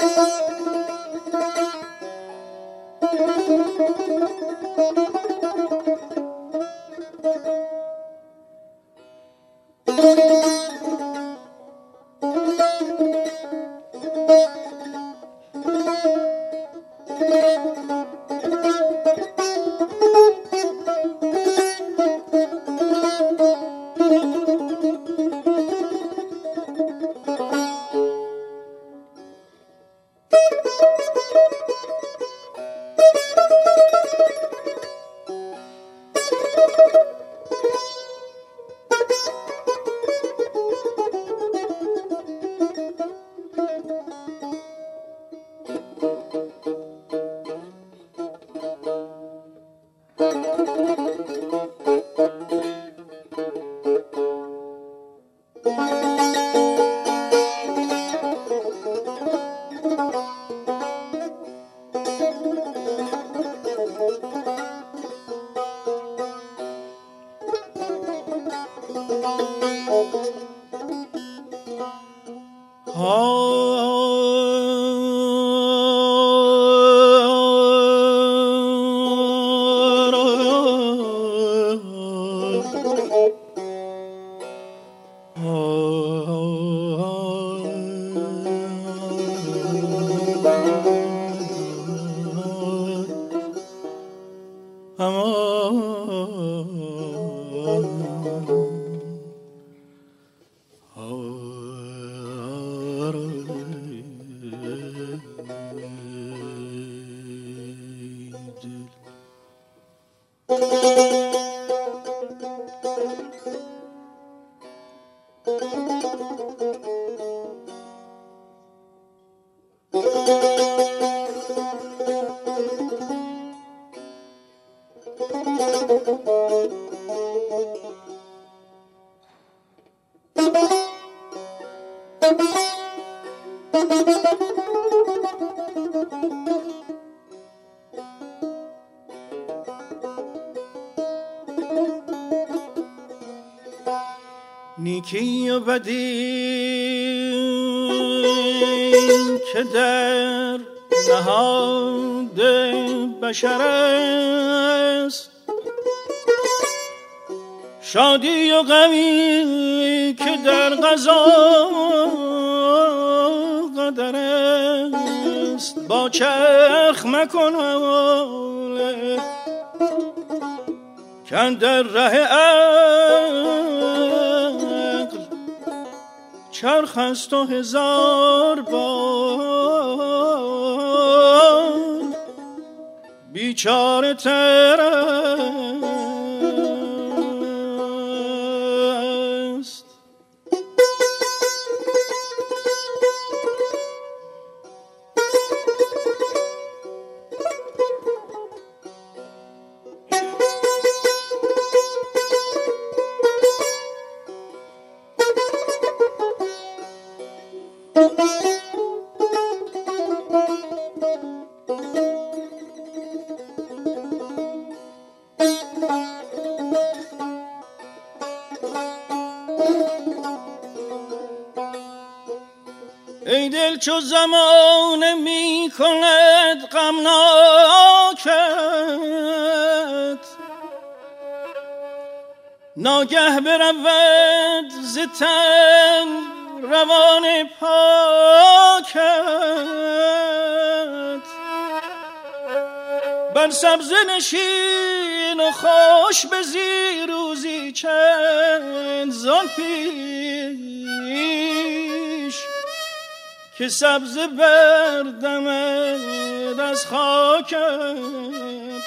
نیکی و بدی که در نهاد بشر است، شادی و غمی که در قضا قدر است. با چرخ مکن حواله کن در ره عقل چرخ است و هزار بار بیچاره تر است. ای دل چو زمانه می کند غمناکت، ناگه برود ز تن روان پاکت. بر سبزه نشین و خوش بزی روزی چند زان پیش که سبزه بردمد از خاکت.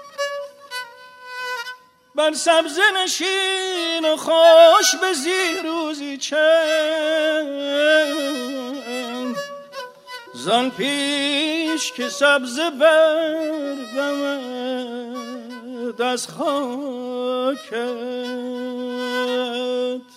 بر سبزه نشین و خوش بزی روزی چند زان پیش که سبزه بردمد از خاکت.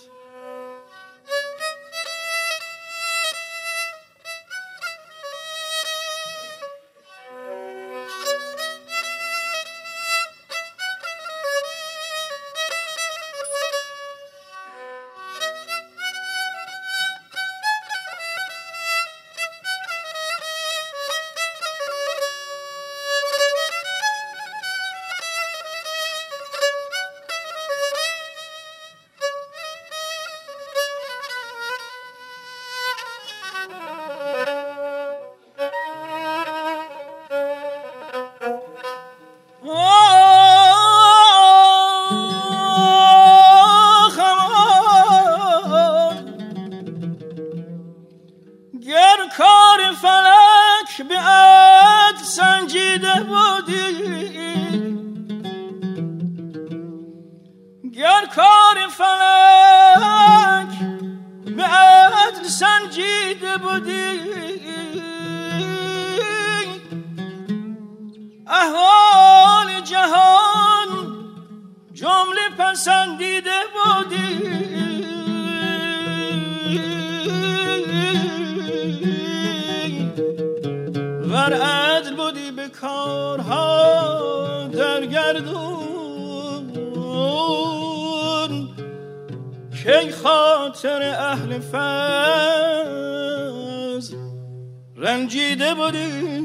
فلک به عدل سنجیده بودی، گر کار فلک به عدل سنجیده بودی، احوال جهان جمله پسندیده بودی. ور عدل بودی به کارها در گردون، کی خاطر اهل فضل رنجیده بودی.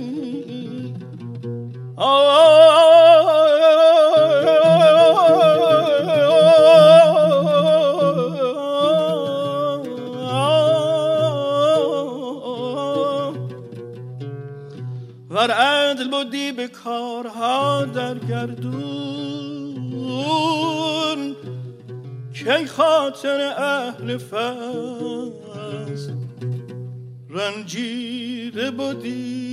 ور عدل بودی به کارها در گردون، کی خاطر اهل فضل رنجیده بودی.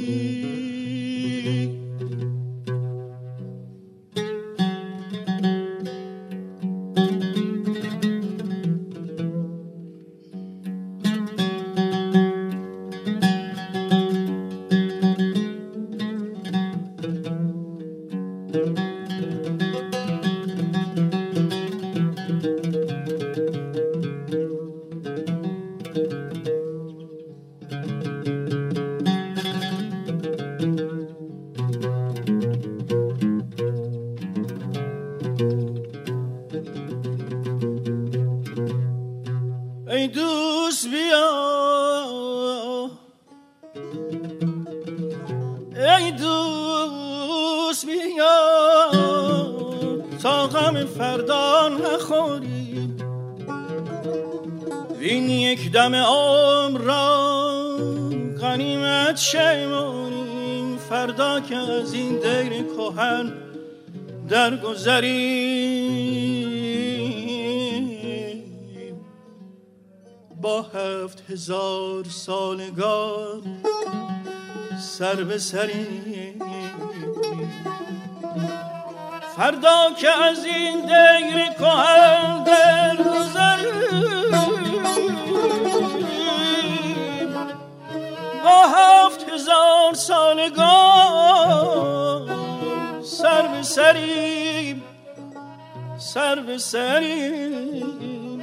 ای دوست بیا، ای دوست بیا، تا غم فردا نخوری. این یک دم عمر را غنیمت شمریم، فردا که از این دیر کهن درگذریم، با 7000 سالگان سر به سریم. فردا که از این دیر کهن درگذریم، با 7000 سالگان سر به سریم، سر به سریم.